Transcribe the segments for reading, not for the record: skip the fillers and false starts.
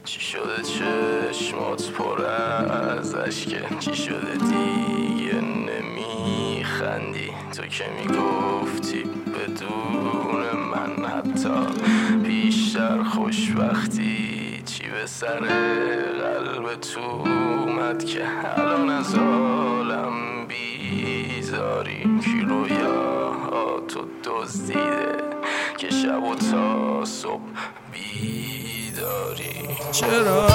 چی شده چشمات پر از اشکه؟ چی شده دیگه نمیخندی؟ تو که میگفتی بدون من حتی بیشتر خوشبختی. چی به سر قلب تو اومد که الان از عالم بیزاری؟ کی رویاهاتو دزدیده که شب و تا صبح بیداری؟ چرا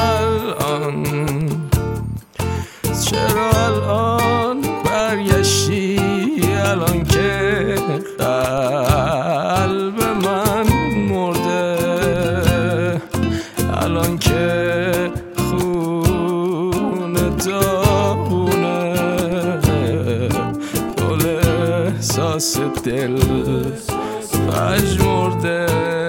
الان برگشتی؟ الان که قلب من مرده، الان که خون داغونه، گل احساس دل پژمرده.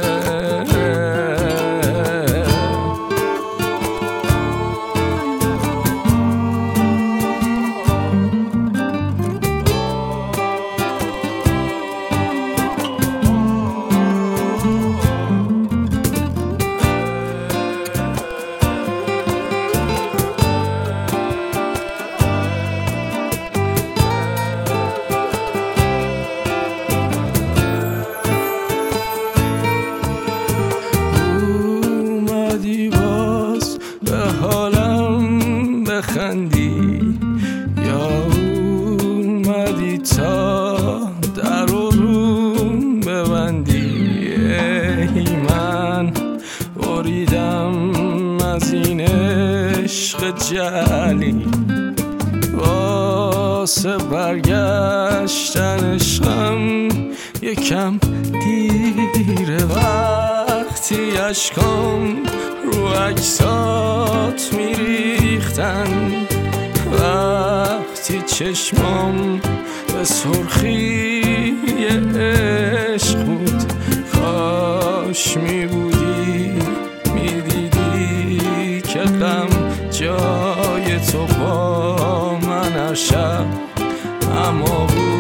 حالم بخندی یا اومدی تا در روم ببندی؟ ای من بریدم از این عشق جعلی، واسه برگشتن عشقم یکم دیره. وقتی اشکام رو عکسات میریختن، وقتی چشمام به سرخی عشق بود، کاش میبودی میدیدی که غم جای تو با من هر شب اما بود.